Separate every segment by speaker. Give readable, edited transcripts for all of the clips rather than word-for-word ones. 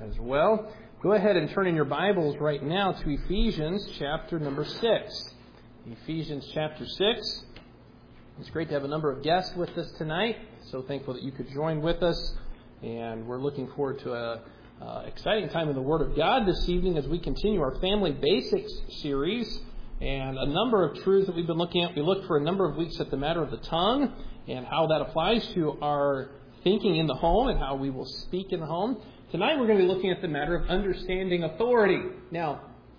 Speaker 1: as well. Go ahead and turn in your Bibles right now to Ephesians chapter number 6. Ephesians chapter 6. It's great to have a number of guests with us tonight. So thankful that you could join with us. And we're looking forward to an exciting time in the Word of God this evening as we continue our Family Basics series. And a number of truths that we've been looking at. We looked for a number of weeks at the matter of the tongue and how that applies to our thinking in the home and how we will speak in the home. Tonight we're going to be looking at the matter of understanding authority. Now,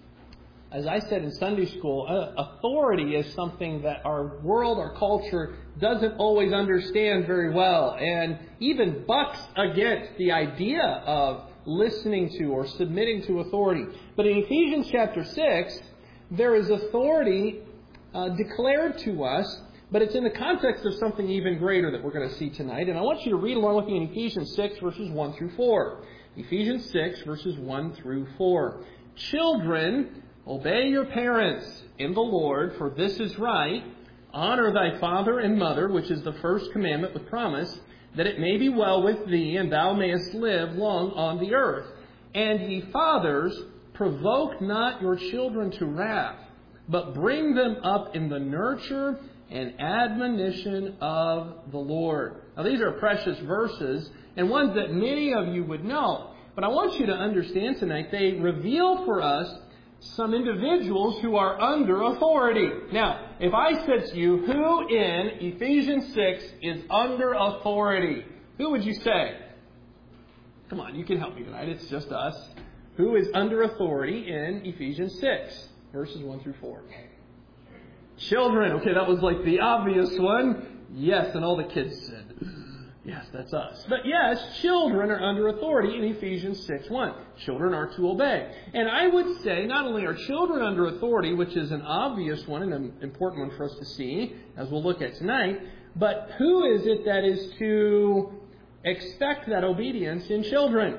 Speaker 1: as I said in Sunday school, authority is something that our world, our culture, doesn't always understand very well and even bucks against the idea of listening to or submitting to authority. But in Ephesians chapter 6, there is authority declared to us, but it's in the context of something even greater that we're going to see tonight. And I want you to read along with me in Ephesians 6, verses 1 through 4. Ephesians 6, verses 1 through 4. Children, obey your parents in the Lord, for this is right. Honor thy father and mother, which is the first commandment with promise, that it may be well with thee, and thou mayest live long on the earth. And ye fathers, provoke not your children to wrath, but bring them up in the nurture and admonition of the Lord. Now, these are precious verses, and ones that many of you would know. But I want you to understand tonight, they reveal for us some individuals who are under authority. Now, if I said to you, who in Ephesians 6 is under authority? Who would you say? Come on, you can help me tonight. It's just us. Who is under authority in Ephesians 6, verses 1 through 4? Children. Okay, that was like the obvious one. Yes, and all the kids said, yes, that's us. But yes, children are under authority in Ephesians 6:1. Children are to obey. And I would say not only are children under authority, which is an obvious one and an important one for us to see, as we'll look at tonight, but who is it that is to expect that obedience in children?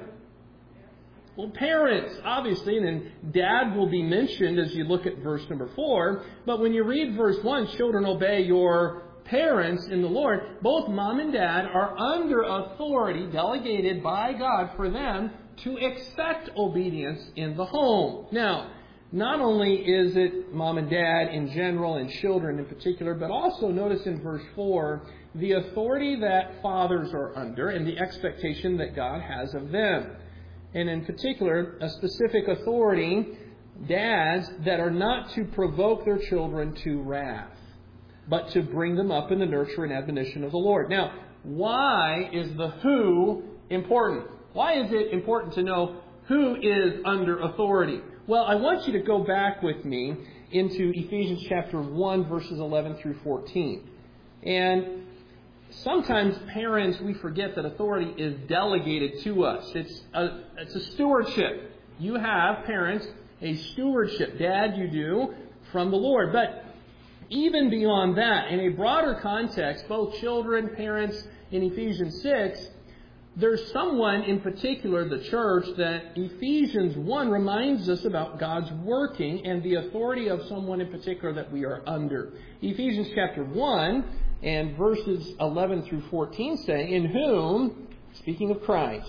Speaker 1: Well, parents, obviously, and then dad will be mentioned as you look at verse number 4. But when you read verse 1, children obey your parents in the Lord, both mom and dad are under authority delegated by God for them to expect obedience in the home. Now, not only is it mom and dad in general and children in particular, but also notice in verse 4 the authority that fathers are under and the expectation that God has of them. And in particular, a specific authority, dads, that are not to provoke their children to wrath, but to bring them up in the nurture and admonition of the Lord. Now, why is the who important? Why is it important to know who is under authority? Well, I want you to go back with me into Ephesians chapter 1, verses 11 through 14. And sometimes parents, we forget that authority is delegated to us. It's a stewardship. You have, parents, a stewardship. Dad, you do, from the Lord. But even beyond that, in a broader context, both children, parents, in Ephesians 6, there's someone in particular, the church, that Ephesians 1 reminds us about God's working and the authority of someone in particular that we are under. Ephesians chapter 1 and verses 11 through 14 say, in whom, speaking of Christ,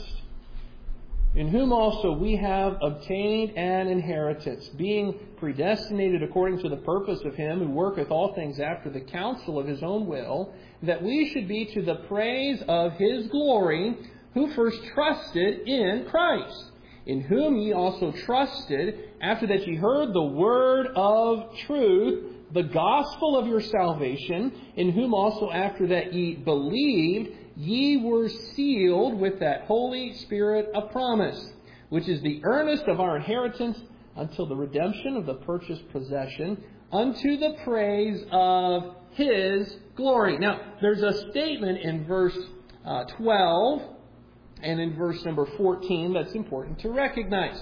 Speaker 1: in whom also we have obtained an inheritance, being predestinated according to the purpose of him who worketh all things after the counsel of his own will, that we should be to the praise of his glory, who first trusted in Christ, in whom ye also trusted, after that ye heard the word of truth, the gospel of your salvation, in whom also after that ye believed, ye were sealed with that Holy Spirit of promise, which is the earnest of our inheritance until the redemption of the purchased possession, unto the praise of his glory. Now, there's a statement in verse 12 and in verse number 14 that's important to recognize.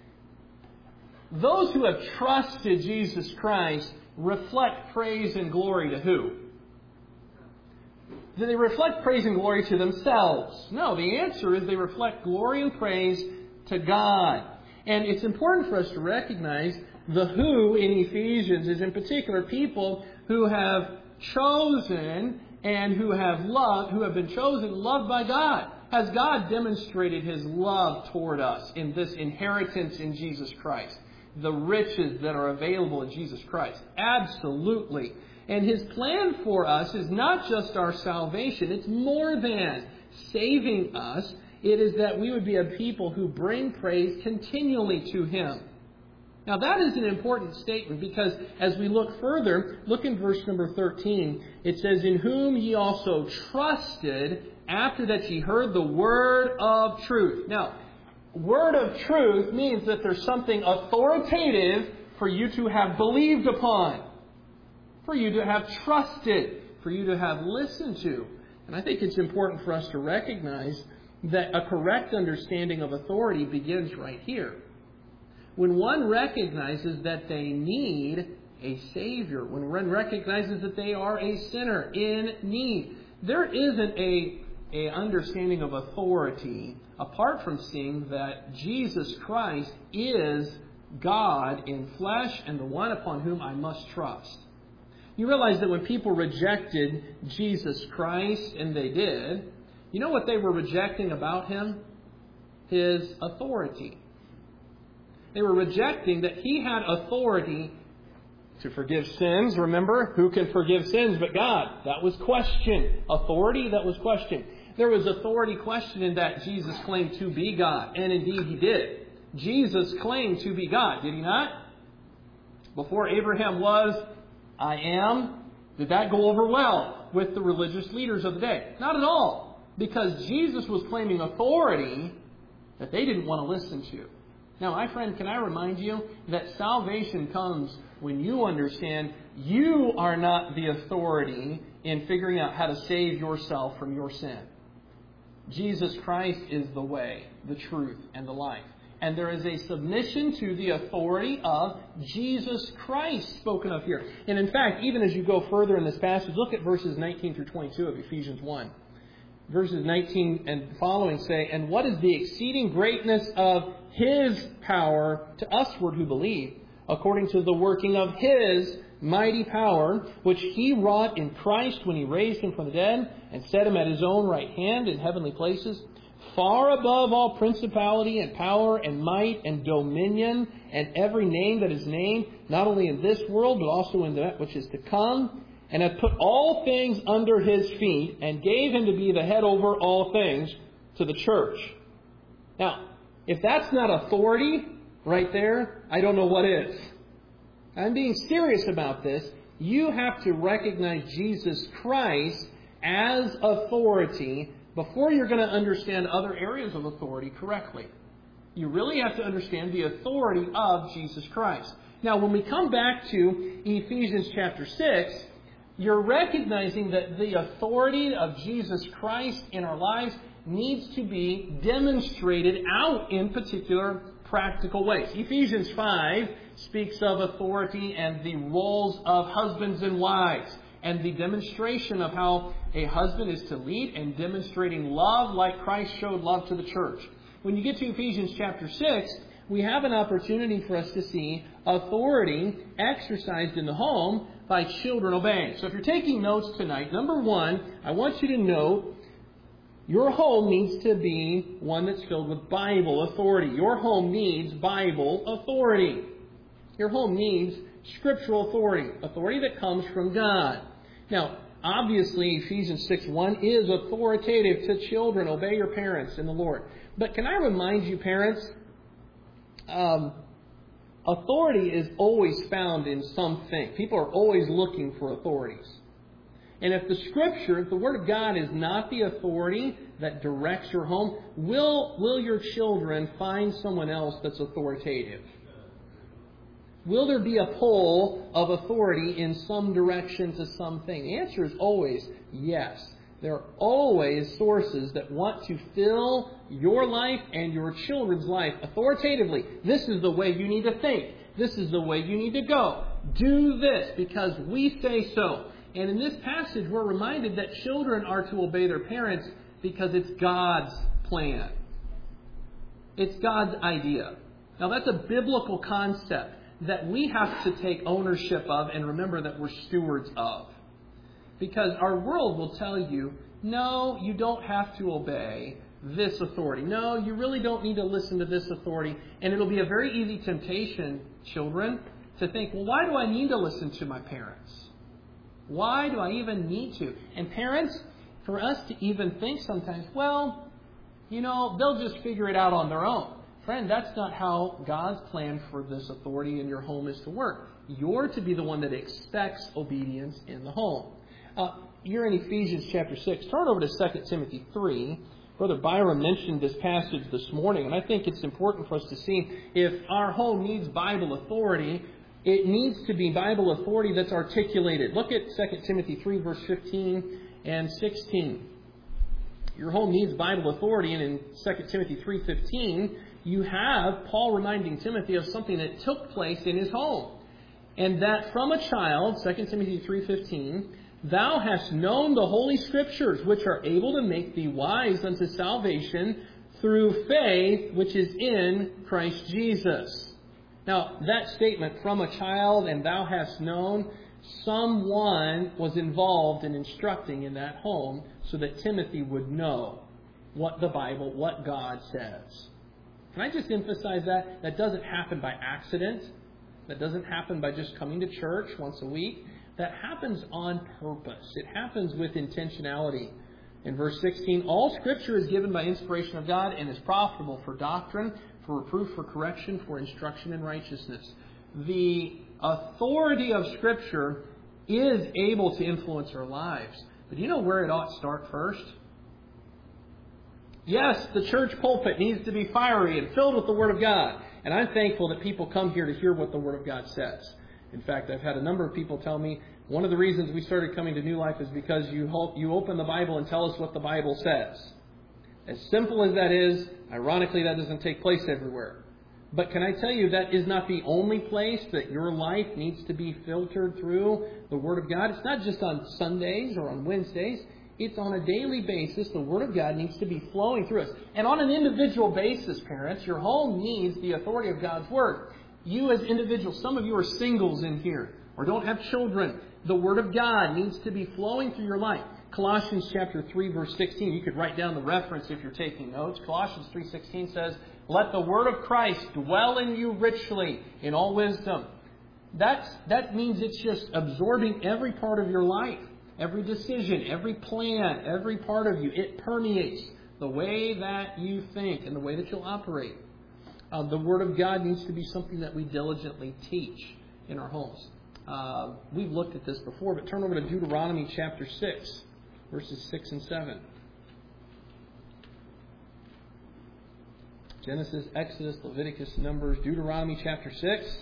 Speaker 1: Those who have trusted Jesus Christ reflect praise and glory to who? Do they reflect praise and glory to themselves? No, the answer is they reflect glory and praise to God. And it's important for us to recognize the who in Ephesians is in particular people who have chosen and who have been chosen and loved by God. Has God demonstrated His love toward us in this inheritance in Jesus Christ? The riches that are available in Jesus Christ? Absolutely. And His plan for us is not just our salvation. It's more than saving us. It is that we would be a people who bring praise continually to Him. Now that is an important statement because as we look further, look in verse number 13. It says, "In whom ye also trusted after that ye heard the word of truth." Now, word of truth means that there's something authoritative for you to have believed upon, for you to have trusted, for you to have listened to. And I think it's important for us to recognize that a correct understanding of authority begins right here. When one recognizes that they need a Savior, when one recognizes that they are a sinner in need, there isn't a understanding of authority apart from seeing that Jesus Christ is God in flesh and the one upon whom I must trust. You realize that when people rejected Jesus Christ, and they did, you know what they were rejecting about Him? His authority. They were rejecting that He had authority to forgive sins. Remember, who can forgive sins but God? That was questioned. Authority, that was questioned. There was authority questioned in that Jesus claimed to be God. And indeed He did. Jesus claimed to be God, did He not? Before Abraham was, I am. Did that go over well with the religious leaders of the day? Not at all. Because Jesus was claiming authority that they didn't want to listen to. Now, my friend, can I remind you that salvation comes when you understand you are not the authority in figuring out how to save yourself from your sin. Jesus Christ is the way, the truth, and the life. And there is a submission to the authority of Jesus Christ spoken of here. And in fact, even as you go further in this passage, look at verses 19 through 22 of Ephesians 1. Verses 19 and following say, "And what is the exceeding greatness of His power to usward who believe, according to the working of His mighty power, which He wrought in Christ when He raised Him from the dead, and set Him at His own right hand in heavenly places, far above all principality and power and might and dominion, and every name that is named, not only in this world, but also in that which is to come, and hath put all things under His feet, and gave Him to be the head over all things to the church." Now, if that's not authority right there, I don't know what is. I'm being serious about this. You have to recognize Jesus Christ as authority before you're going to understand other areas of authority correctly. You really have to understand the authority of Jesus Christ. Now, when we come back to Ephesians chapter 6, you're recognizing that the authority of Jesus Christ in our lives needs to be demonstrated out in particular practical ways. Ephesians 5 speaks of authority and the roles of husbands and wives, and the demonstration of how a husband is to lead and demonstrating love like Christ showed love to the church. When you get to Ephesians chapter 6, we have an opportunity for us to see authority exercised in the home by children obeying. So if you're taking notes tonight, number one, I want you to note your home needs to be one that's filled with Bible authority. Your home needs Bible authority. Your home needs scriptural authority, authority that comes from God. Now, obviously, Ephesians 6:1 is authoritative to children. Obey your parents in the Lord. But can I remind you, parents, authority is always found in something. People are always looking for authorities. And if the Scripture, if the Word of God is not the authority that directs your home, will your children find someone else that's authoritative? Will there be a pull of authority in some direction to something? The answer is always yes. There are always sources that want to fill your life and your children's life authoritatively. This is the way you need to think. This is the way you need to go. Do this because we say so. And in this passage, we're reminded that children are to obey their parents because it's God's plan. It's God's idea. Now, that's a biblical concept that we have to take ownership of and remember that we're stewards of. Because our world will tell you, no, you don't have to obey. this authority. No, you really don't need to listen to this authority. And it'll be a very easy temptation, children, to think, well, why do I need to listen to my parents? Why do I even need to? And parents, for us to even think sometimes, well, they'll just figure it out on their own. Friend, that's not how God's plan for this authority in your home is to work. You're to be the one that expects obedience in the home. You're in Ephesians chapter 6. Turn over to 2 Timothy 3. Brother Byron mentioned this passage this morning, and I think it's important for us to see if our home needs Bible authority, it needs to be Bible authority that's articulated. Look at 2 Timothy 3, verse 15 and 16. Your home needs Bible authority, and in 2 Timothy 3:15, you have Paul reminding Timothy of something that took place in his home. And that from a child, 2 Timothy 3:15, thou hast known the Holy Scriptures, which are able to make thee wise unto salvation through faith which is in Christ Jesus. Now, that statement, from a child and thou hast known, someone was involved in instructing in that home so that Timothy would know what the Bible, what God says. Can I just emphasize that? That doesn't happen by accident. That doesn't happen by just coming to church once a week. That happens on purpose. It happens with intentionality. In verse 16, all Scripture is given by inspiration of God and is profitable for doctrine, for reproof, for correction, for instruction in righteousness. The authority of Scripture is able to influence our lives. But do you know where it ought to start first? Yes, the church pulpit needs to be fiery and filled with the Word of God. And I'm thankful that people come here to hear what the Word of God says. In fact, I've had a number of people tell me one of the reasons we started coming to New Life is because you open the Bible and tell us what the Bible says. As simple as that is, ironically, that doesn't take place everywhere. But can I tell you, that is not the only place that your life needs to be filtered through the Word of God. It's not just on Sundays or on Wednesdays. It's on a daily basis. The Word of God needs to be flowing through us. And on an individual basis, parents, your home needs the authority of God's Word. You as individuals, some of you are singles in here or don't have children. The Word of God needs to be flowing through your life. Colossians chapter 3, verse 16. You could write down the reference if you're taking notes. Colossians 3:16 says, let the Word of Christ dwell in you richly in all wisdom. That means it's just absorbing every part of your life. Every decision, every plan, every part of you. It permeates the way that you think and the way that you'll operate. The Word of God needs to be something that we diligently teach in our homes. We've looked at this before, but turn over to Deuteronomy chapter 6, verses 6 and 7. Genesis, Exodus, Leviticus, Numbers, Deuteronomy chapter 6.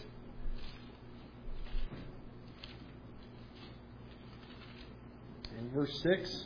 Speaker 1: And verse 6.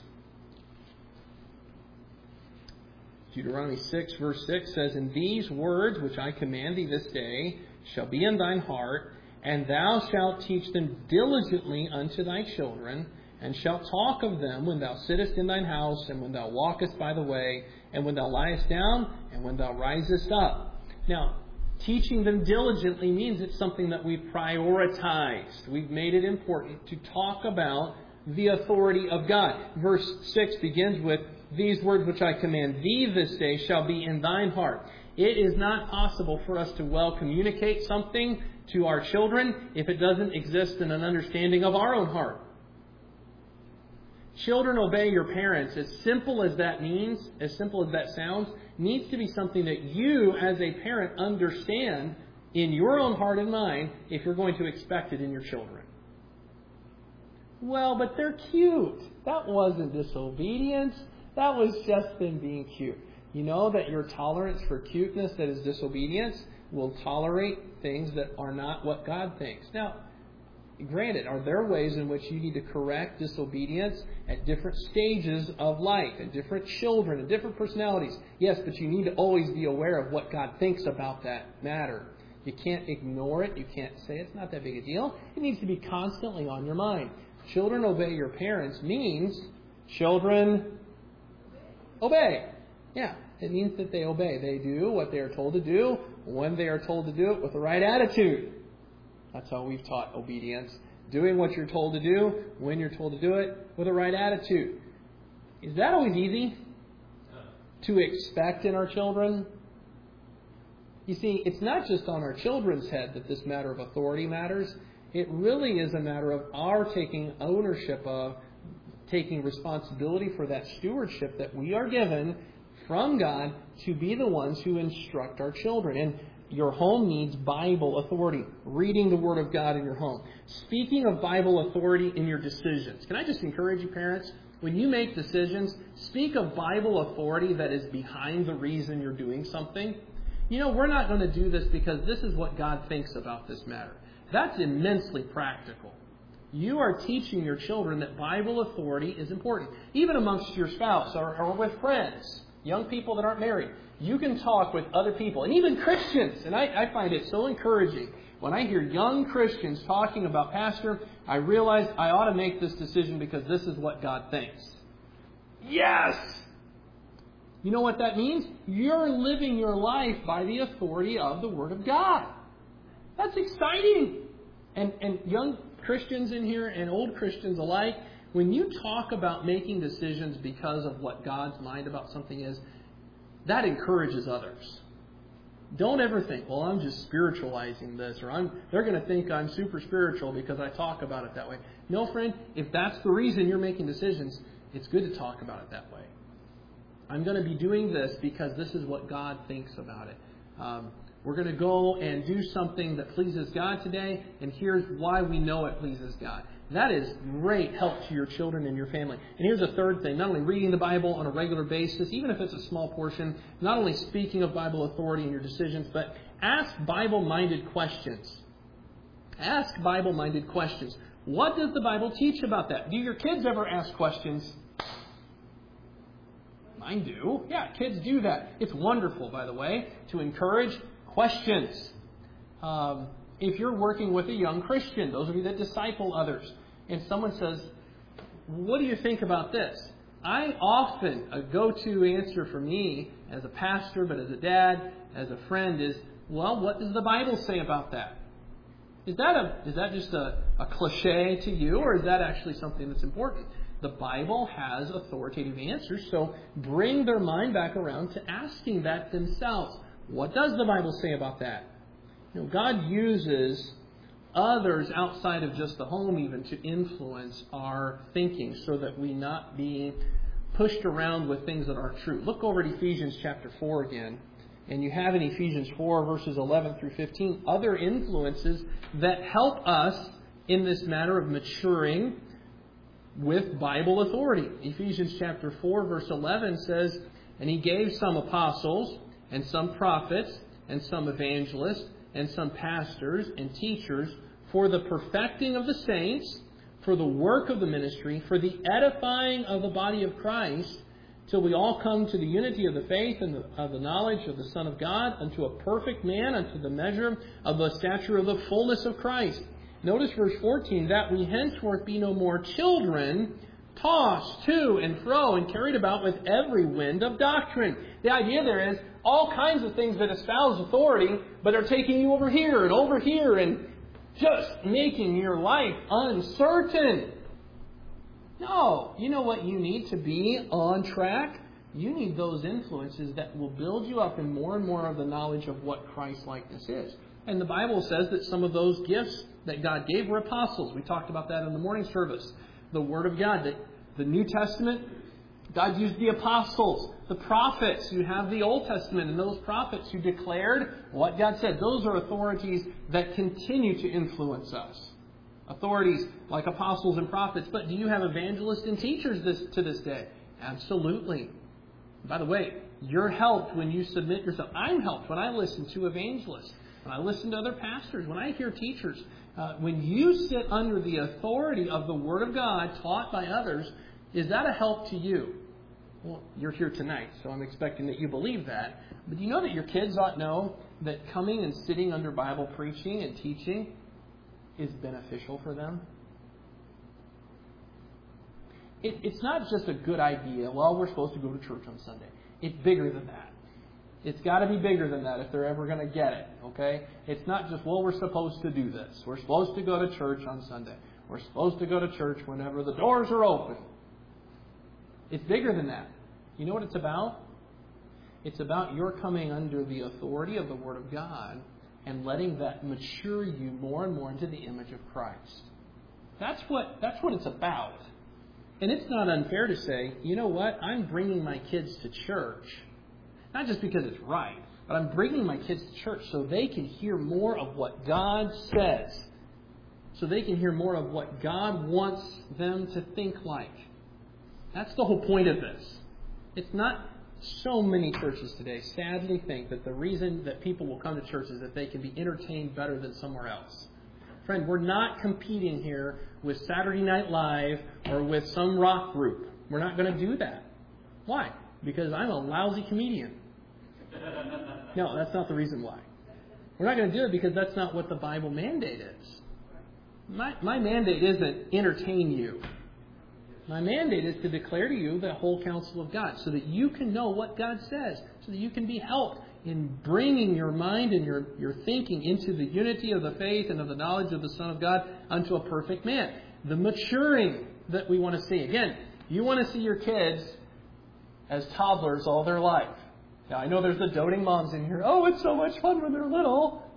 Speaker 1: Deuteronomy 6, verse 6 says, and these words which I command thee this day shall be in thine heart, and thou shalt teach them diligently unto thy children, and shalt talk of them when thou sittest in thine house, and when thou walkest by the way, and when thou liest down, and when thou risest up. Now, teaching them diligently means it's something that we've prioritized. We've made it important to talk about the authority of God. Verse 6 begins with, these words which I command thee this day shall be in thine heart. It is not possible for us to well communicate something to our children if it doesn't exist in an understanding of our own heart. Children, obey your parents. As simple as that means, as simple as that sounds, needs to be something that you as a parent understand in your own heart and mind if you're going to expect it in your children. Well, but they're cute. That wasn't disobedience. That was just them being cute. You know that your tolerance for cuteness, that is disobedience, will tolerate things that are not what God thinks. Now, granted, are there ways in which you need to correct disobedience at different stages of life, and different children, and different personalities? Yes, but you need to always be aware of what God thinks about that matter. You can't ignore it. You can't say it's not that big a deal. It needs to be constantly on your mind. Children, obey your parents means children obey. Yeah, it means that they obey. They do what they are told to do when they are told to do it with the right attitude. That's how we've taught obedience. Doing what you're told to do when you're told to do it with the right attitude. Is that always easy? to expect in our children? You see, it's not just on our children's head that this matter of authority matters. It really is a matter of our taking ownership of, taking responsibility for that stewardship that we are given from God to be the ones who instruct our children. And your home needs Bible authority. Reading the Word of God in your home. Speaking of Bible authority in your decisions. Can I just encourage you, parents? When you make decisions, speak of Bible authority that is behind the reason you're doing something. You know, we're not going to do this because this is what God thinks about this matter. That's immensely practical. You are teaching your children that Bible authority is important. Even amongst your spouse or with friends, young people that aren't married. You can talk with other people, and even Christians. And I find it so encouraging. When I hear young Christians talking about, Pastor, I realize I ought to make this decision because this is what God thinks. Yes! You know what that means? You're living your life by the authority of the Word of God. That's exciting. And young Christians in here and old Christians alike, when you talk about making decisions because of what God's mind about something is, that encourages others. Don't ever think, well, I'm just spiritualizing this, or they're going to think I'm super spiritual because I talk about it that way. No, friend, if that's the reason you're making decisions, it's good to talk about it that way. I'm going to be doing this because this is what God thinks about it. We're going to go and do something that pleases God today, and here's why we know it pleases God. That is great help to your children and your family. And here's a third thing. Not only reading the Bible on a regular basis, even if it's a small portion, not only speaking of Bible authority in your decisions, but ask Bible-minded questions. Ask Bible-minded questions. What does the Bible teach about that? Do your kids ever ask questions? Mine do. Yeah, kids do that. It's wonderful, by the way, to encourage questions. If you're working with a young Christian, those of you that disciple others, and someone says, what do you think about this? I often, a go-to answer for me as a pastor, but as a dad, as a friend is, well, what does the Bible say about that? Is that just a cliche to you, or is that actually something that's important? The Bible has authoritative answers, so bring their mind back around to asking that themselves. What does the Bible say about that? You know, God uses others outside of just the home even to influence our thinking so that we not be pushed around with things that aren't true. Look over at Ephesians chapter 4 again. And you have in Ephesians 4 verses 11 through 15 other influences that help us in this matter of maturing with Bible authority. Ephesians chapter 4 verse 11 says, and He gave some apostles and some prophets and some evangelists and some pastors and teachers for the perfecting of the saints, for the work of the ministry, for the edifying of the body of Christ, till we all come to the unity of the faith and of the knowledge of the Son of God, unto a perfect man, unto the measure of the stature of the fullness of Christ. Notice verse 14, that we henceforth be no more children, tossed to and fro and carried about with every wind of doctrine. The idea there is all kinds of things that espouse authority, but are taking you over here and just making your life uncertain. No, you know what you need to be on track? You need those influences that will build you up in more and more of the knowledge of what Christ-likeness is. And the Bible says that some of those gifts that God gave were apostles. We talked about that in the morning service. The Word of God, the New Testament, God used the apostles, the prophets. You have the Old Testament and those prophets who declared what God said. Those are authorities that continue to influence us. Authorities like apostles and prophets. But do you have evangelists and teachers to this day? Absolutely. By the way, you're helped when you submit yourself. I'm helped when I listen to evangelists, when I listen to other pastors, when I hear teachers. When you sit under the authority of the Word of God taught by others, is that a help to you? Well, you're here tonight, so I'm expecting that you believe that. But do you know that your kids ought to know that coming and sitting under Bible preaching and teaching is beneficial for them? It's not just a good idea, well, we're supposed to go to church on Sunday. It's bigger than that. It's got to be bigger than that if they're ever going to get it, okay? It's not just, well, we're supposed to do this. We're supposed to go to church on Sunday. We're supposed to go to church whenever the doors are open. It's bigger than that. You know what it's about? It's about your coming under the authority of the Word of God and letting that mature you more and more into the image of Christ. That's what it's about. And it's not unfair to say, you know what, I'm bringing my kids to church, not just because it's right, but I'm bringing my kids to church so they can hear more of what God says, so they can hear more of what God wants them to think like. That's the whole point of this. It's not so many churches today sadly think that the reason that people will come to church is that they can be entertained better than somewhere else. Friend, we're not competing here with Saturday Night Live or with some rock group. We're not going to do that. Why? Because I'm a lousy comedian. No, that's not the reason why. We're not going to do it because that's not what the Bible mandate is. My mandate isn't entertain you. My mandate is to declare to you the whole counsel of God so that you can know what God says, so that you can be helped in bringing your mind and your thinking into the unity of the faith and of the knowledge of the Son of God unto a perfect man. The maturing that we want to see. Again, you want to see your kids as toddlers all their life. Now, I know there's the doting moms in here. Oh, it's so much fun when they're little.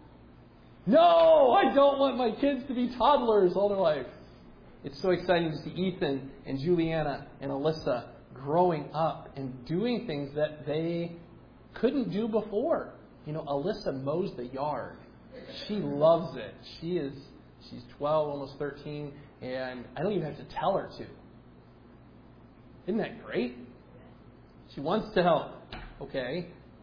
Speaker 1: No, I don't want my kids to be toddlers all their life. It's so exciting to see Ethan and Juliana and Alyssa growing up and doing things that they couldn't do before. You know, Alyssa mows the yard. She loves it. She's 12, almost 13, and I don't even have to tell her to. Isn't that great? She wants to help. Okay.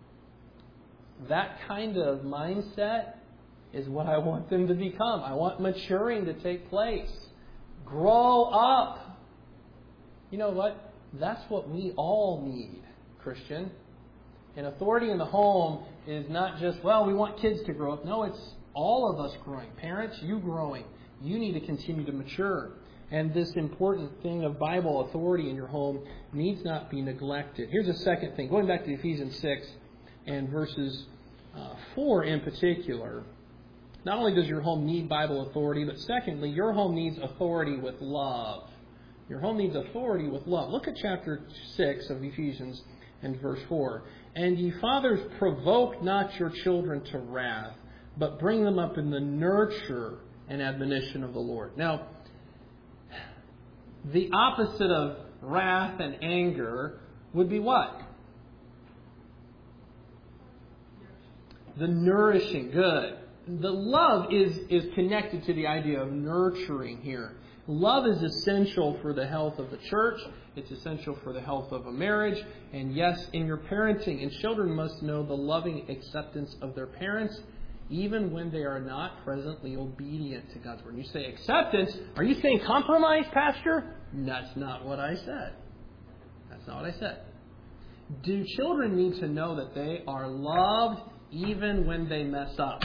Speaker 1: That kind of mindset is what I want them to become. I want maturing to take place. Grow up. You know what? That's what we all need, Christian. And authority in the home is not just, well, we want kids to grow up. No, it's all of us growing. Parents, you growing. You need to continue to mature. And this important thing of Bible authority in your home needs not be neglected. Here's a second thing. Going back to Ephesians 6 and verses 4 in particular. Not only does your home need Bible authority, but secondly, your home needs authority with love. Your home needs authority with love. Look at chapter 6 of Ephesians and verse 4. And ye fathers, provoke not your children to wrath, but bring them up in the nurture and admonition of the Lord. Now, the opposite of wrath and anger would be what? The nourishing. Good. The love is connected to the idea of nurturing here. Love is essential for the health of the church. It's essential for the health of a marriage. And yes, in your parenting, and children must know the loving acceptance of their parents, even when they are not presently obedient to God's word. You say acceptance. Are you saying compromise, Pastor? That's not what I said. That's not what I said. Do children need to know that they are loved even when they mess up?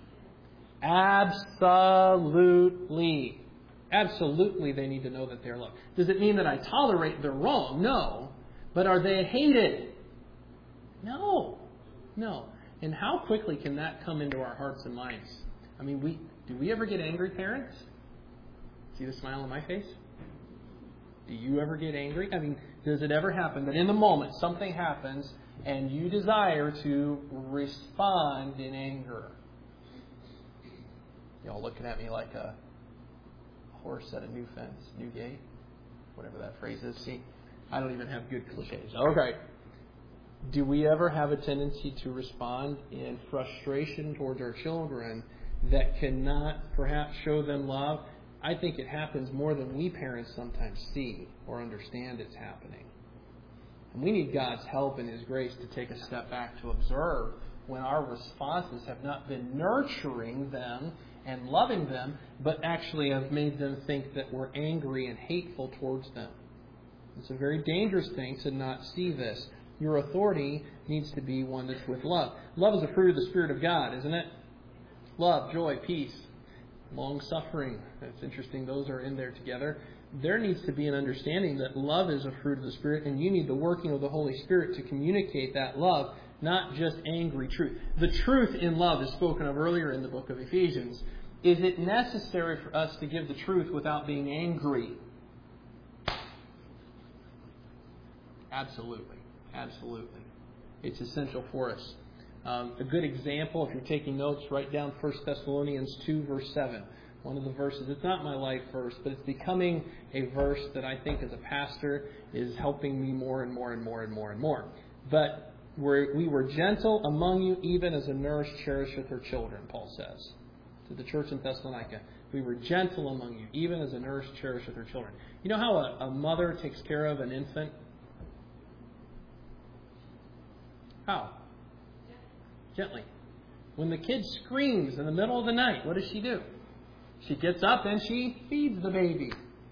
Speaker 1: Absolutely. Absolutely they need to know that they're loved. Does it mean that I tolerate their wrong? No. But are they hated? No. No. And how quickly can that come into our hearts and minds? I mean, do we ever get angry, parents? See the smile on my face? Do you ever get angry? I mean, does it ever happen that in the moment something happens and you desire to respond in anger? Y'all looking at me like a horse at a new fence, new gate, whatever that phrase is. See, I don't even have good cliches. Okay. Do we ever have a tendency to respond in frustration towards our children that cannot perhaps show them love? I think it happens more than we parents sometimes see or understand it's happening. And we need God's help and His grace to take a step back to observe when our responses have not been nurturing them and loving them, but actually have made them think that we're angry and hateful towards them. It's a very dangerous thing to not see this. Your authority needs to be one that's with love. Love is a fruit of the Spirit of God, isn't it? Love, joy, peace, long-suffering. It's interesting those are in there together. There needs to be an understanding that love is a fruit of the Spirit, and you need the working of the Holy Spirit to communicate that love, not just angry truth. The truth in love is spoken of earlier in the book of Ephesians. Is it necessary for us to give the truth without being angry? Absolutely. Absolutely. It's essential for us. A good example, if you're taking notes, write down 1 Thessalonians 2, verse 7. One of the verses. It's not my life verse, but it's becoming a verse that I think as a pastor is helping me more and more and more and more and more. But we were gentle among you, even as a nurse cherisheth her children, Paul says to the church in Thessalonica. We were gentle among you, even as a nurse cherisheth her children. You know how a mother takes care of an infant? How? Gently. When the kid screams in the middle of the night, what does she do? She gets up and she feeds the baby.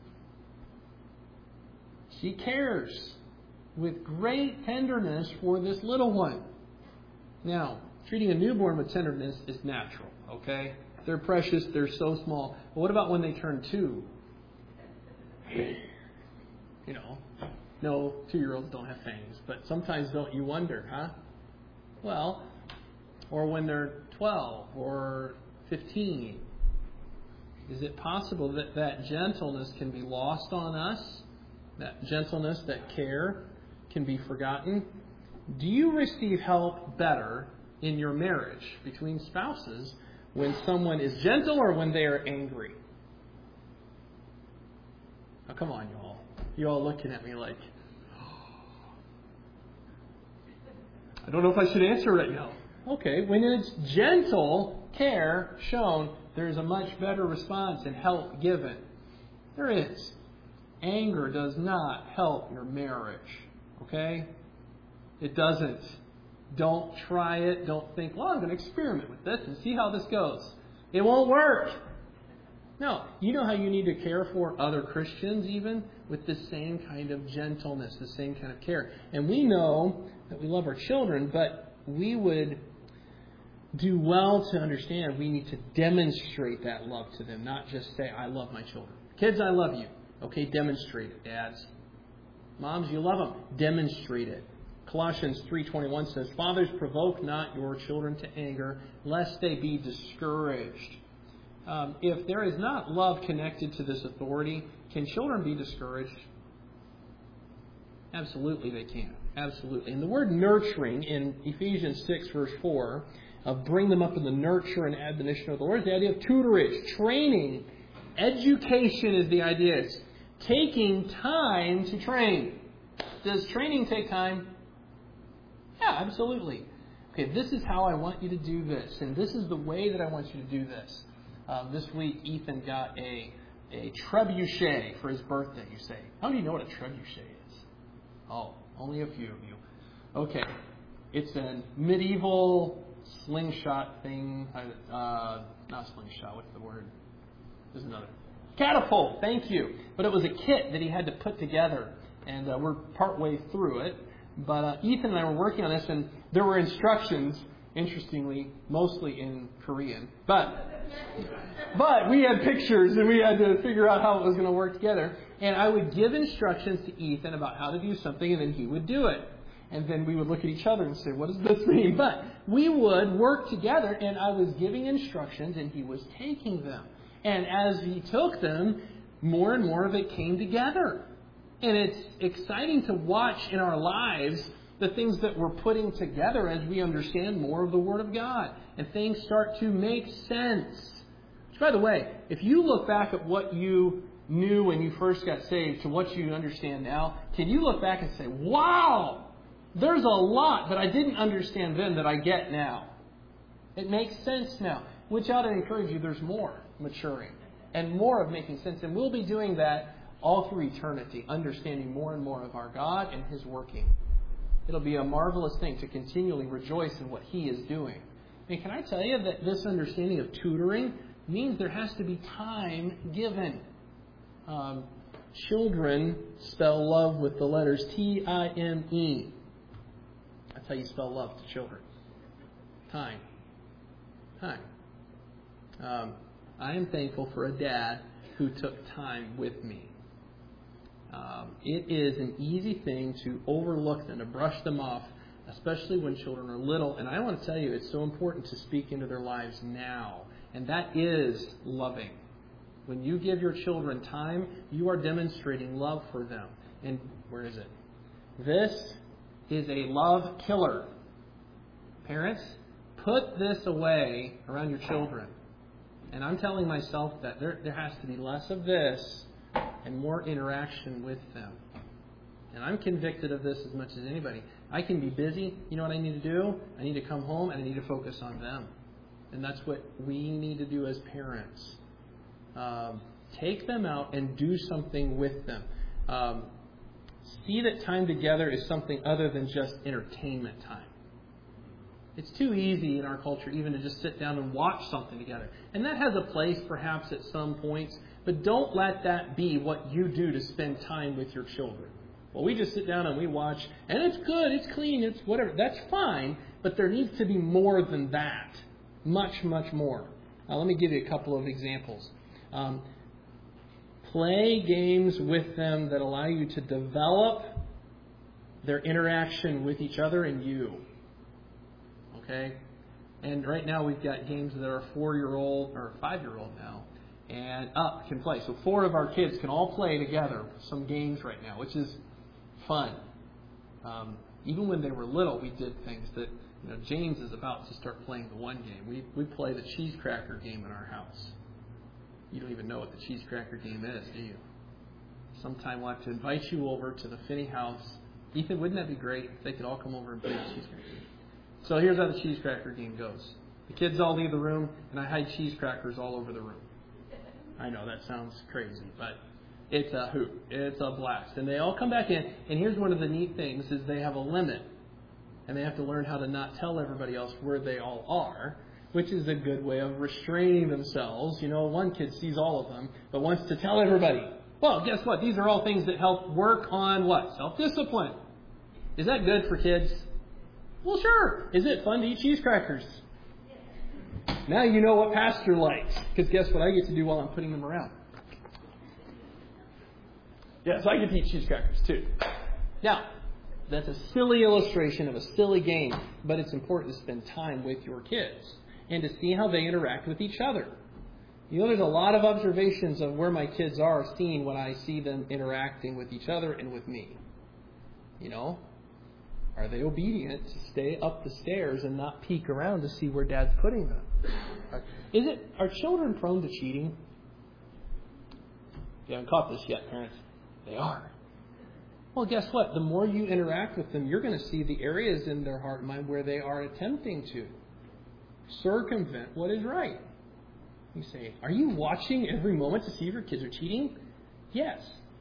Speaker 1: She cares with great tenderness for this little one. Now, treating a newborn with tenderness is natural, okay? They're precious, they're so small. But what about when they turn 2? You know, no, 2-year-olds don't have fangs, but sometimes don't you wonder, huh? Well, or when they're 12 or 15. Is it possible that that gentleness can be lost on us? That gentleness, that care can be forgotten? Do you receive help better in your marriage between spouses when someone is gentle or when they are angry? Now, come on, y'all. You all looking at me like, I don't know if I should answer right now. Okay, when it's gentle care shown, there's a much better response and help given. There is. Anger does not help your marriage. Okay? It doesn't. Don't try it. Don't think, well, I'm going to experiment with this and see how this goes. It won't work. No. You know how you need to care for other Christians even? With the same kind of gentleness, the same kind of care. And we know that we love our children, but we would do well to understand we need to demonstrate that love to them, not just say, I love my children. Kids, I love you. Okay, demonstrate it, dads. Moms, you love them. Demonstrate it. Colossians 3:21 says, Fathers, provoke not your children to anger, lest they be discouraged. If there is not love connected to this authority, can children be discouraged? Absolutely they can. Absolutely. And the word nurturing in Ephesians 6, verse 4, bring them up in the nurture and admonition of the Lord, is the idea of tutorage, training. Education is the idea. It's taking time to train. Does training take time? Yeah, absolutely. Okay, this is how I want you to do this, and this is the way that I want you to do this. This week, Ethan got a trebuchet for his birthday, you say. How do you know what a trebuchet is? Oh, only a few of you. Okay, it's a medieval slingshot thing. Not slingshot, what's the word? There's another. Catapult, thank you. But it was a kit that he had to put together, and we're partway through it. But Ethan and I were working on this, and there were instructions, interestingly, mostly in Korean. But we had pictures, and we had to figure out how it was going to work together. And I would give instructions to Ethan about how to do something, and then he would do it. And then we would look at each other and say, what does this mean? But we would work together, and I was giving instructions, and he was taking them. And as he took them, more and more of it came together. And it's exciting to watch in our lives the things that we're putting together as we understand more of the Word of God. And things start to make sense. Which, by the way, if you look back at what you knew when you first got saved to what you understand now, can you look back and say, wow, there's a lot that I didn't understand then that I get now. It makes sense now. Which ought to encourage you, there's more maturing and more of making sense. And we'll be doing that all through eternity, understanding more and more of our God and His working. It'll be a marvelous thing to continually rejoice in what He is doing. And can I tell you that this understanding of tutoring means there has to be time given. Children spell love with the letters T-I-M-E. That's how you spell love to children. Time. I am thankful for a dad who took time with me. It is an easy thing to overlook them, to brush them off, especially when children are little. And I want to tell you, it's so important to speak into their lives now. And that is loving. When you give your children time, you are demonstrating love for them. And where is it? This is a love killer. Parents, put this away around your children. And I'm telling myself that there has to be less of this and more interaction with them. And I'm convicted of this as much as anybody. I can be busy. You know what I need to do? I need to come home and I need to focus on them. And that's what we need to do as parents. Take them out and do something with them. See that time together is something other than just entertainment time. It's too easy in our culture even to just sit down and watch something together. And that has a place perhaps at some points, but don't let that be what you do to spend time with your children. Well, we just sit down and we watch, and it's good, it's clean, it's whatever. That's fine, but there needs to be more than that. Much, much more. Let me give you a couple of examples. Play games with them that allow you to develop their interaction with each other and you. Okay? And right now we've got games that are 4-year-old or 5-year-old now and up can play. So 4 of our kids can all play together some games right now, which is fun. Even when they were little, we did things that, James is about to start playing the one game. We play the cheese cracker game in our house. You don't even know what the cheese cracker game is, do you? Sometime we'll have to invite you over to the Finney house. Ethan, wouldn't that be great if they could all come over and play the cheese cracker game? So here's how the cheese cracker game goes. The kids all leave the room, and I hide cheese crackers all over the room. I know that sounds crazy, but it's a hoot. It's a blast. And they all come back in, and here's one of the neat things is they have a limit. And they have to learn how to not tell everybody else where they all are, which is a good way of restraining themselves. One kid sees all of them, but wants to tell everybody. Well, guess what? These are all things that help work on what? Self-discipline. Is that good for kids? Well, sure. Is it fun to eat cheese crackers? Now you know what Pastor likes. Because guess what I get to do while I'm putting them around? Yes, I get to eat cheese crackers too. Now, that's a silly illustration of a silly game, but it's important to spend time with your kids and to see how they interact with each other. There's a lot of observations of where my kids are seen when I see them interacting with each other and with me. Are they obedient to stay up the stairs and not peek around to see where Dad's putting them? Are children prone to cheating? You haven't caught this yet, parents. They are. Well, guess what? The more you interact with them, you're going to see the areas in their heart and mind where they are attempting to circumvent what is right. You say, are you watching every moment to see if your kids are cheating? Yes.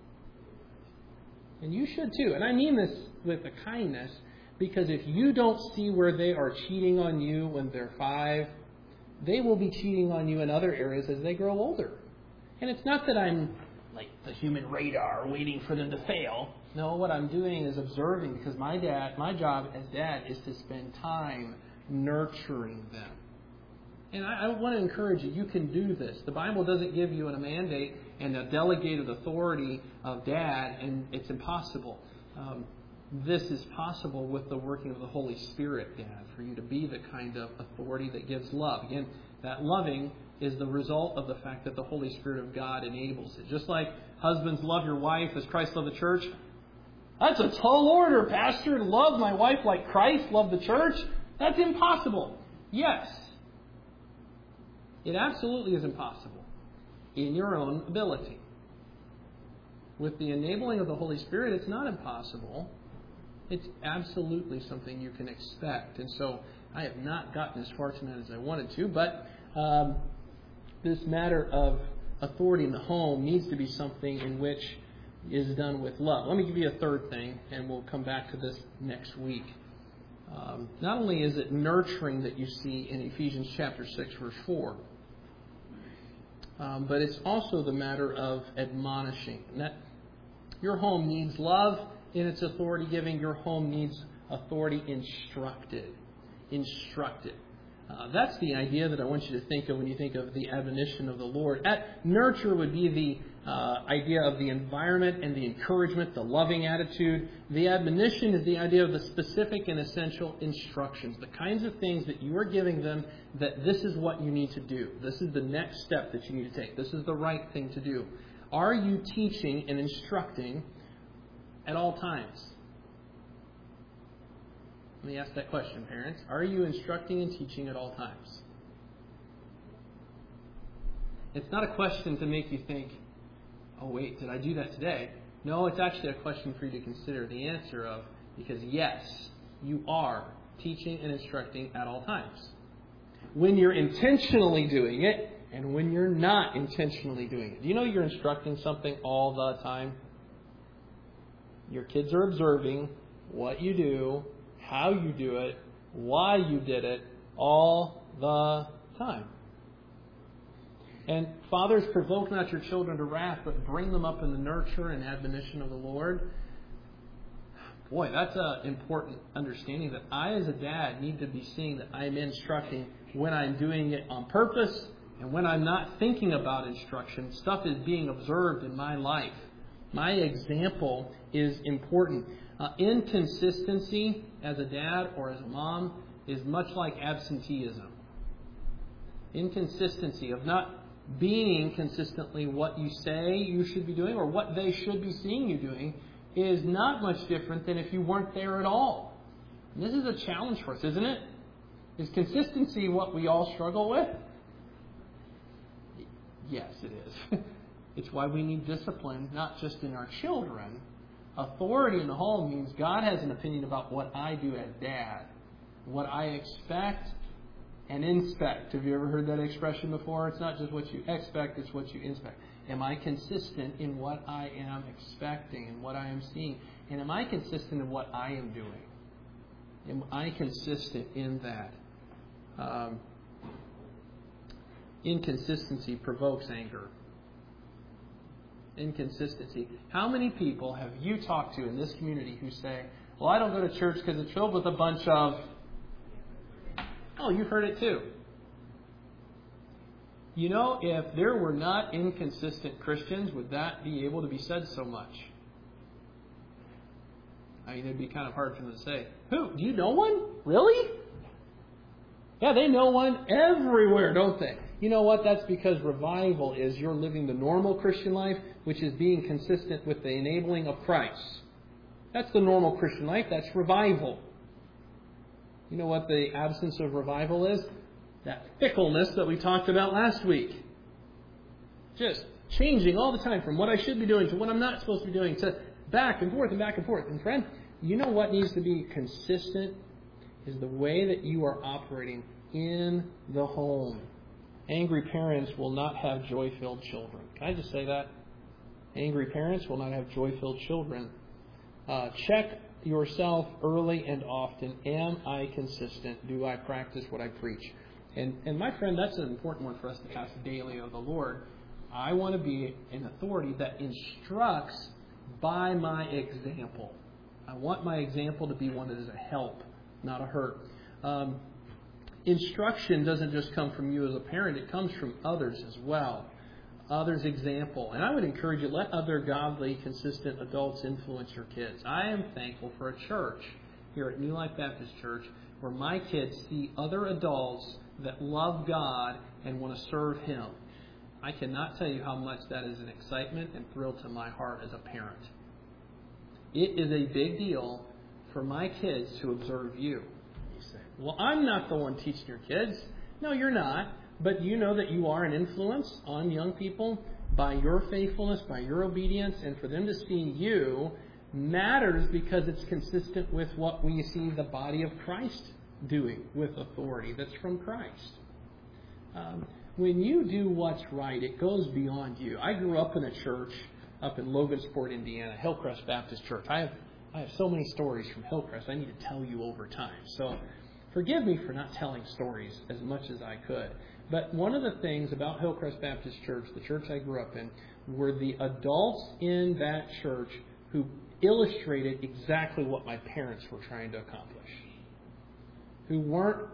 Speaker 1: And you should too. And I mean this with a kindness, because if you don't see where they are cheating on you when they're 5, they will be cheating on you in other areas as they grow older. And it's not that I'm like the human radar waiting for them to fail. No, what I'm doing is observing, because my job as dad is to spend time nurturing them. And I want to encourage you, you can do this. The Bible doesn't give you a mandate and a delegated authority of dad, and it's impossible. This is possible with the working of the Holy Spirit, Dad, for you to be the kind of authority that gives love. Again, that loving is the result of the fact that the Holy Spirit of God enables it. Just like husbands love your wife as Christ loved the church. That's a tall order, Pastor, to love my wife like Christ loved the church. That's impossible. Yes. It absolutely is impossible in your own ability. With the enabling of the Holy Spirit, it's not impossible. It's absolutely something you can expect. And so I have not gotten as far tonight as I wanted to, but this matter of authority in the home needs to be something in which is done with love. Let me give you a third thing, and we'll come back to this next week. Not only is it nurturing that you see in Ephesians chapter 6, verse 4, but it's also the matter of admonishing. And that your home needs love in its authority giving. Your home needs authority instructed. That's the idea that I want you to think of when you think of the admonition of the Lord. Nurture would be the idea of the environment and the encouragement, the loving attitude. The admonition is the idea of the specific and essential instructions, the kinds of things that you are giving them, that this is what you need to do. This is the next step that you need to take. This is the right thing to do. Are you teaching and instructing at all times? Let me ask that question, parents. Are you instructing and teaching at all times? It's not a question to make you think, oh wait, did I do that today? No, it's actually a question for you to consider the answer of, because yes, you are teaching and instructing at all times. When you're intentionally doing it, and when you're not intentionally doing it. Do you know you're instructing something all the time? Your kids are observing what you do, how you do it, why you did it, all the time. And fathers, provoke not your children to wrath, but bring them up in the nurture and admonition of the Lord. Boy, that's an important understanding that I as a dad need to be seeing that I'm instructing when I'm doing it on purpose and when I'm not thinking about instruction. Stuff is being observed in my life. My example is important. Inconsistency as a dad or as a mom is much like absenteeism. Inconsistency of not being consistently what you say you should be doing or what they should be seeing you doing is not much different than if you weren't there at all. And this is a challenge for us, isn't it? Is consistency what we all struggle with? Yes, it is. It's why we need discipline, not just in our children. Authority in the home means God has an opinion about what I do as dad, what I expect and inspect. Have you ever heard that expression before? It's not just what you expect, it's what you inspect. Am I consistent in what I am expecting and what I am seeing? And am I consistent in what I am doing? Am I consistent in that? Inconsistency provokes anger. Inconsistency. How many people have you talked to in this community who say, well, I don't go to church because it's filled with a bunch of... Oh, you've heard it too. You know, if there were not inconsistent Christians, would that be able to be said so much? I mean, it'd be kind of hard for them to say. Who? Do you know one? Really? Yeah, they know one everywhere, don't they? You know what? That's because revival is you're living the normal Christian life, which is being consistent with the enabling of Christ. That's the normal Christian life. That's revival. You know what the absence of revival is? That fickleness that we talked about last week. Just changing all the time from what I should be doing to what I'm not supposed to be doing to back and forth and back and forth. And friend, you know what needs to be consistent is the way that you are operating in the home. Angry parents will not have joy-filled children. Can I just say that? Angry parents will not have joy-filled children. Check yourself early and often. Am I consistent? Do I practice what I preach? And my friend, that's an important one for us to ask daily of the Lord. I want to be an authority that instructs by my example. I want my example to be one that is a help, not a hurt. Instruction doesn't just come from you as a parent. It comes from others as well. Others' example. And I would encourage you, let other godly, consistent adults influence your kids. I am thankful for a church here at New Life Baptist Church where my kids see other adults that love God and want to serve Him. I cannot tell you how much that is an excitement and thrill to my heart as a parent. It is a big deal for my kids to observe you. You say, well, I'm not the one teaching your kids. No, you're not. But you know that you are an influence on young people by your faithfulness, by your obedience, and for them to see you matters because it's consistent with what we see the body of Christ doing with authority that's from Christ. When you do what's right, it goes beyond you. I grew up in a church up in Logansport, Indiana, Hillcrest Baptist Church. I have so many stories from Hillcrest I need to tell you over time. So forgive me for not telling stories as much as I could. But one of the things about Hillcrest Baptist Church, the church I grew up in, were the adults in that church who illustrated exactly what my parents were trying to accomplish. Who weren't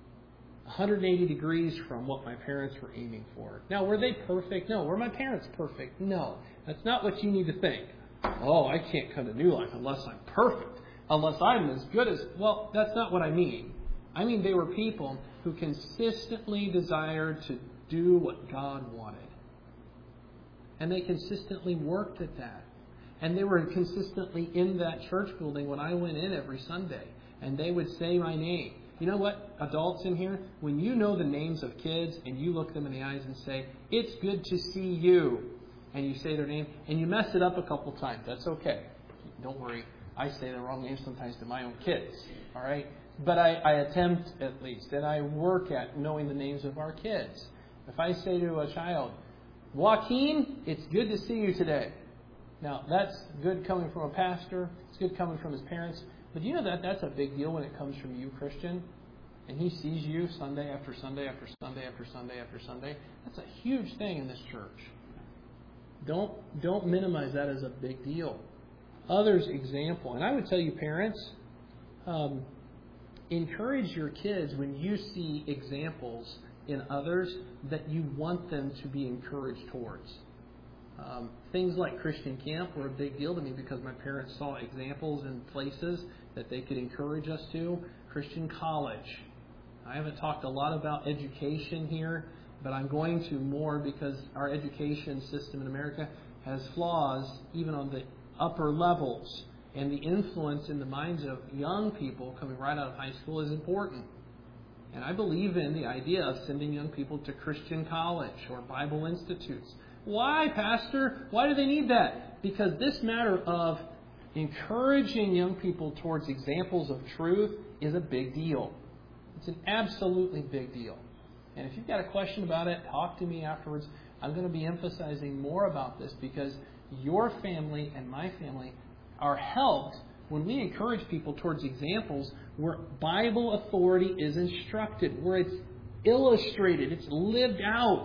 Speaker 1: 180 degrees from what my parents were aiming for. Now, were they perfect? No. Were my parents perfect? No. That's not what you need to think. Oh, I can't come to New Life unless I'm perfect. Unless I'm as good as... Well, that's not what I mean. I mean they were people who consistently desired to do what God wanted. And they consistently worked at that. And they were consistently in that church building when I went in every Sunday. and they would say my name. You know what, adults in here? When you know the names of kids and you look them in the eyes and say, "It's good to see you," and you say their name, and you mess it up a couple times, that's okay. Don't worry. I say the wrong name sometimes to my own kids, all right? But I attempt at least, and I work at knowing the names of our kids. If I say to a child, "Joaquin, it's good to see you today." Now, that's good coming from a pastor. It's good coming from his parents. But you know that that's a big deal when it comes from you, Christian? And he sees you Sunday after Sunday after Sunday after Sunday after Sunday. That's a huge thing in this church. Don't minimize that as a big deal. Others' example. And I would tell you, parents, encourage your kids when you see examples in others that you want them to be encouraged towards. Things like Christian camp were a big deal to me because my parents saw examples in places that they could encourage us to. Christian college. I haven't talked a lot about education here, but I'm going to more because our education system in America has flaws even on the upper levels. And the influence in the minds of young people coming right out of high school is important. And I believe in the idea of sending young people to Christian college or Bible institutes. Why, Pastor? Why do they need that? Because this matter of encouraging young people towards examples of truth is a big deal. It's an absolutely big deal. And if you've got a question about it, talk to me afterwards. I'm going to be emphasizing more about this because your family and my family are helped when we encourage people towards examples where Bible authority is instructed, where it's illustrated, it's lived out.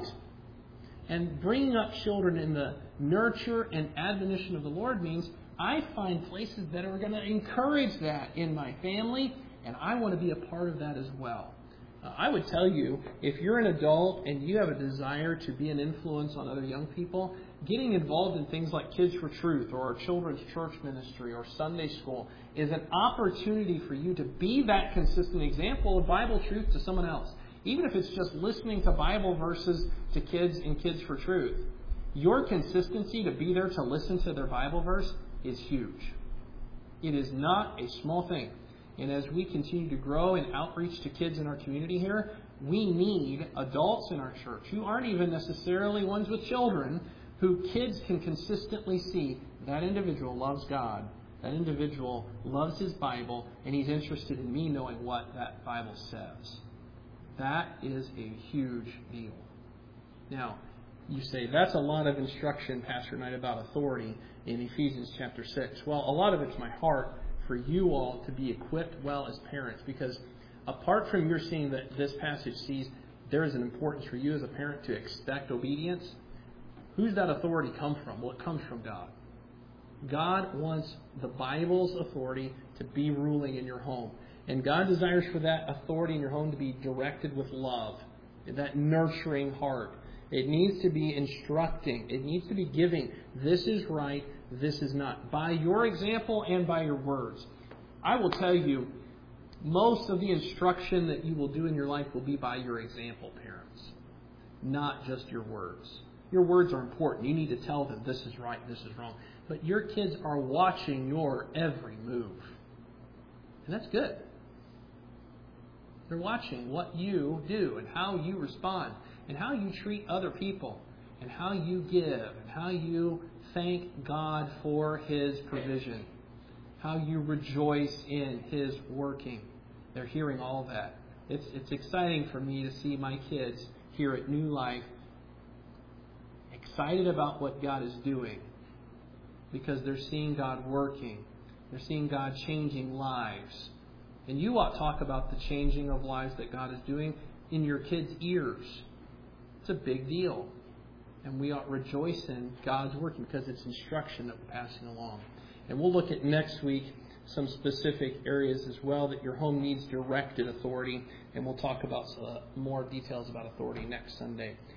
Speaker 1: And bringing up children in the nurture and admonition of the Lord means I find places that are going to encourage that in my family, and I want to be a part of that as well. I would tell you, if you're an adult and you have a desire to be an influence on other young people, getting involved in things like Kids for Truth or our children's church ministry or Sunday school is an opportunity for you to be that consistent example of Bible truth to someone else. Even if it's just listening to Bible verses to kids in Kids for Truth, your consistency to be there to listen to their Bible verse is huge. It is not a small thing. And as we continue to grow in outreach to kids in our community here, we need adults in our church who aren't even necessarily ones with children, who kids can consistently see that individual loves God, that individual loves his Bible, and he's interested in me knowing what that Bible says. That is a huge deal. Now, you say, that's a lot of instruction, Pastor Knight, about authority in Ephesians chapter 6. Well, a lot of it's my heart for you all to be equipped well as parents, because apart from your seeing that this passage sees there is an importance for you as a parent to expect obedience, who's that authority come from? Well, it comes from God. God wants the Bible's authority to be ruling in your home. And God desires for that authority in your home to be directed with love, that nurturing heart. It needs to be instructing. It needs to be giving. This is right. This is not. By your example and by your words. I will tell you, most of the instruction that you will do in your life will be by your example, parents. Not just your words. Your words are important. You need to tell them this is right, this is wrong. But your kids are watching your every move. And that's good. They're watching what you do and how you respond and how you treat other people and how you give and how you thank God for His provision, how you rejoice in His working. They're hearing all that. It's exciting for me to see my kids here at New Life excited about what God is doing because they're seeing God working. They're seeing God changing lives. And you ought to talk about the changing of lives that God is doing in your kids' ears. It's a big deal. And we ought to rejoice in God's working because it's instruction that we're passing along. And we'll look at next week some specific areas as well that your home needs directed authority. And we'll talk about more details about authority next Sunday.